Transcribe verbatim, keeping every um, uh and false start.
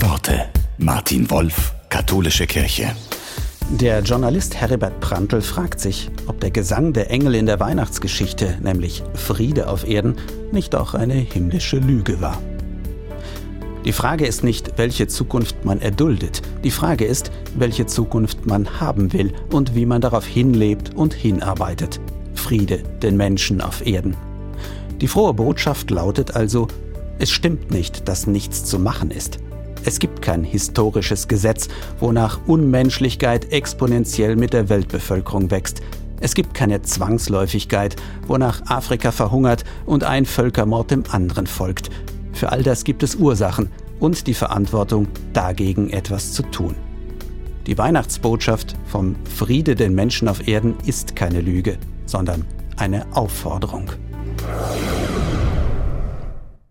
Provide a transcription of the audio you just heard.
Worte. Martin Wolf, Katholische Kirche. Der Journalist Heribert Prantl fragt sich, ob der Gesang der Engel in der Weihnachtsgeschichte, nämlich Friede auf Erden, nicht auch eine himmlische Lüge war. Die Frage ist nicht, welche Zukunft man erduldet. Die Frage ist, welche Zukunft man haben will und wie man darauf hinlebt und hinarbeitet. Friede den Menschen auf Erden. Die frohe Botschaft lautet also, es stimmt nicht, dass nichts zu machen ist. Es gibt kein historisches Gesetz, wonach Unmenschlichkeit exponentiell mit der Weltbevölkerung wächst. Es gibt keine Zwangsläufigkeit, wonach Afrika verhungert und ein Völkermord dem anderen folgt. Für all das gibt es Ursachen und die Verantwortung, dagegen etwas zu tun. Die Weihnachtsbotschaft vom Friede den Menschen auf Erden ist keine Lüge, sondern eine Aufforderung.